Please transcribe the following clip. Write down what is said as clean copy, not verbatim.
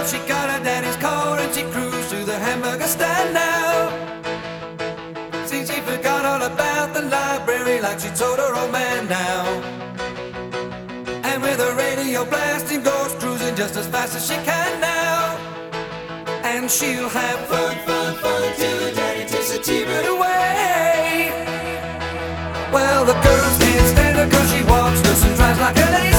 She got her daddy's car and she cruised to the hamburger stand now. See, she forgot all about the library like she told her old man now. And with her radio blasting, goes cruising just as fast as she can now. And she'll have fun, fun, fun till her daddy takes the T-bird away. Well, the girls can't stand her 'cause she walks, looks and drives like a lady.